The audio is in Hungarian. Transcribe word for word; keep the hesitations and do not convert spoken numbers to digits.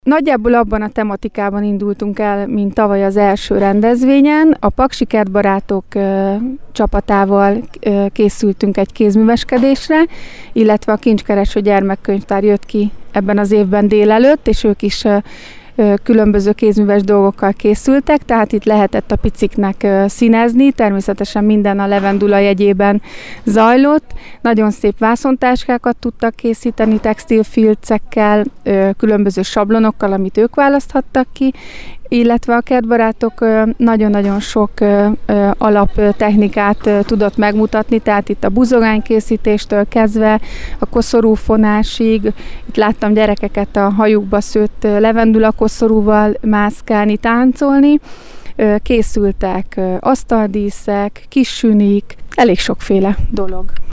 Nagyjából abban a tematikában indultunk el, mint tavaly az első rendezvényen. A Paksi Kertbarátok ö, csapatával ö, készültünk egy kézműveskedésre, illetve a Kincskereső Gyermekkönyvtár jött ki ebben az évben délelőtt, és ők is ö, ö, különböző kézműves dolgokkal készültek, tehát itt lehetett a piciknek ö, színezni, természetesen minden a Levendula jegyében zajlott. Nagyon szép vászontáskákat tudtak készíteni textilfilcekkel, ö, különböző sablonokkal, amit ők választhattak ki, illetve a kertbarátok nagyon-nagyon sok alaptechnikát tudott megmutatni, tehát itt a buzogánykészítéstől kezdve a koszorúfonásig, itt láttam gyerekeket a hajukba szőtt levendula koszorúval mászkálni, táncolni, készültek asztaldíszek, kis sünik, elég sokféle dolog.